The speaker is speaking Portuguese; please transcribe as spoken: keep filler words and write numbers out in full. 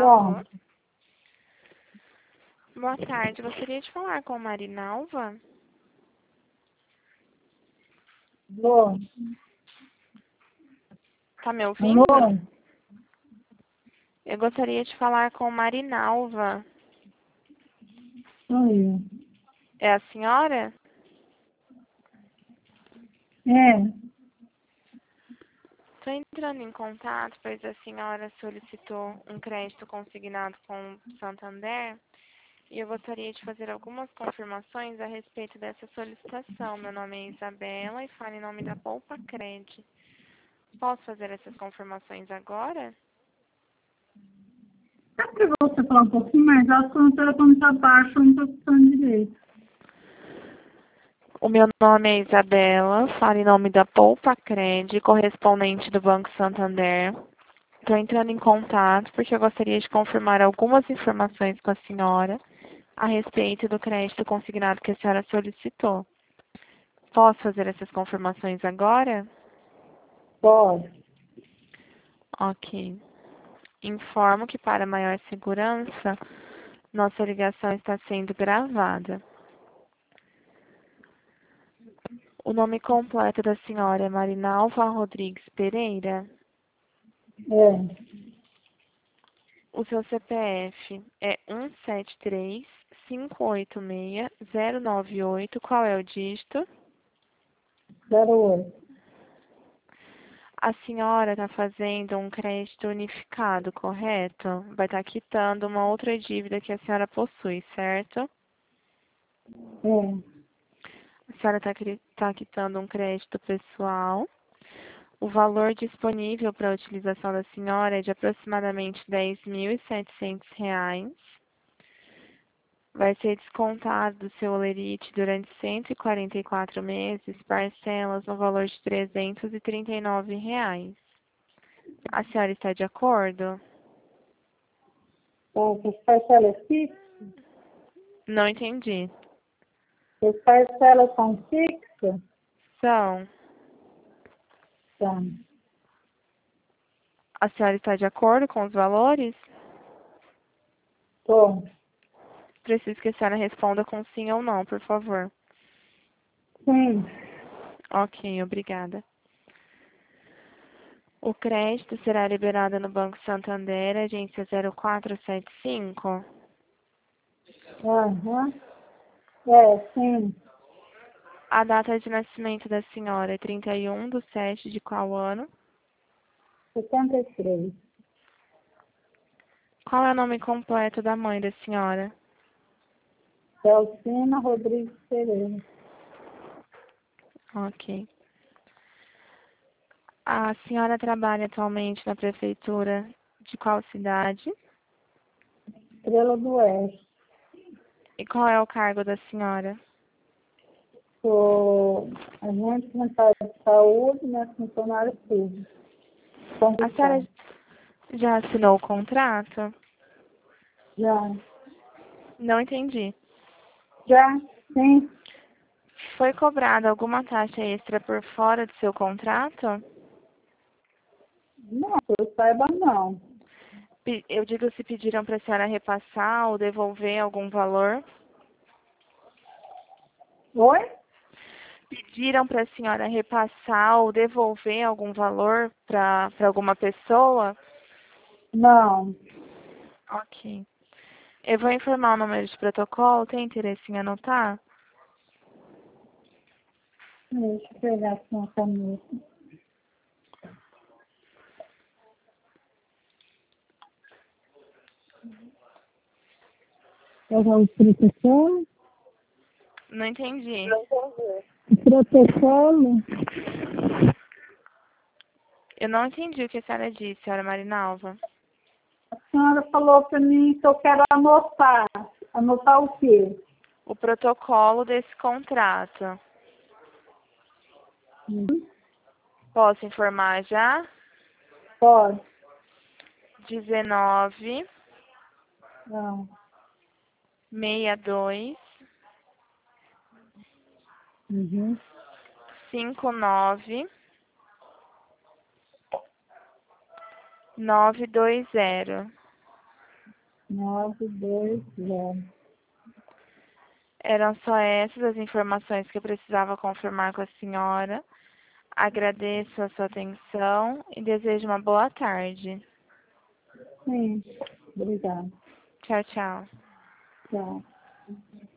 Alô? Pronto. Boa tarde, gostaria de falar com Marinalva? Alô? Tá me ouvindo? Alô? Eu gostaria de falar com Marinalva. Oi. É a senhora? É. Estou entrando em contato, pois a senhora solicitou um crédito consignado com o Santander e eu gostaria de fazer algumas confirmações a respeito dessa solicitação. Meu nome é Isabela e falo em nome da Poupa Cred. Posso fazer essas confirmações agora? Dá pra você falar um pouquinho mais alto, quando o telefone está baixo, eu não estou escutando direito. O meu nome é Isabela, falo em nome da Poupa Cred, correspondente do Banco Santander. Estou entrando em contato porque eu gostaria de confirmar algumas informações com a senhora a respeito do crédito consignado que a senhora solicitou. Posso fazer essas confirmações agora? Pode. Ok. Informo que para maior segurança, nossa ligação está sendo gravada. O nome completo da senhora é Marinalva Rodrigues Pereira. É. O seu C P F é um sete três, cinco oito seis, zero nove oito. Qual é o dígito? Zero oito. A senhora está fazendo um crédito unificado, correto? Vai estar quitando uma outra dívida que a senhora possui, certo? É. A senhora está tá quitando um crédito pessoal. O valor disponível para a utilização da senhora é de aproximadamente dez mil e setecentos reais. Vai ser descontado do seu holerite durante cento e quarenta e quatro meses, parcelas no valor de trezentos e trinta e nove reais. A senhora está de acordo? Então, as parcelas fixas? Não entendi. As parcelas são fixas? São. Tá. A senhora está de acordo com os valores? Tô. Preciso que a senhora responda com sim ou não, por favor. Sim. Ok, obrigada. O crédito será liberado no Banco Santander, agência zero quatro sete cinco. Aham. É, sim. A data de nascimento da senhora é trinta e um de sete de qual ano? setenta e três. Qual é o nome completo da mãe da senhora? Celcina Rodrigues Pereira. Ok. A senhora trabalha atualmente na prefeitura de qual cidade? Estrela do Oeste. E qual é o cargo da senhora? Sou agente comunitário de saúde, né, funcionário público. A senhora Concursado. já assinou o contrato? Já. Não entendi. Já? Sim. Foi cobrada alguma taxa extra por fora do seu contrato? Não, que eu saiba não. Pe- Eu digo se pediram para a senhora repassar ou devolver algum valor. Oi? Pediram para a senhora repassar ou devolver algum valor para para alguma pessoa? Não. Ok. Eu vou informar o número de protocolo. Tem interesse em anotar? Deixa eu pegar aqui uma caneta. Pegar o protocolo? Não entendi. O protocolo? Eu não entendi o que a senhora disse, senhora Marinalva. A senhora falou para mim que eu quero anotar. Anotar o quê? O protocolo desse contrato. Uhum. Posso informar já? Pode. dezenove, Não. sessenta e dois, Uhum. cinquenta e nove, novecentos e vinte. nove dois zero. Eram só essas as informações que eu precisava confirmar com a senhora. Agradeço a sua atenção e desejo uma boa tarde. Sim, obrigada. Tchau, tchau. Tchau.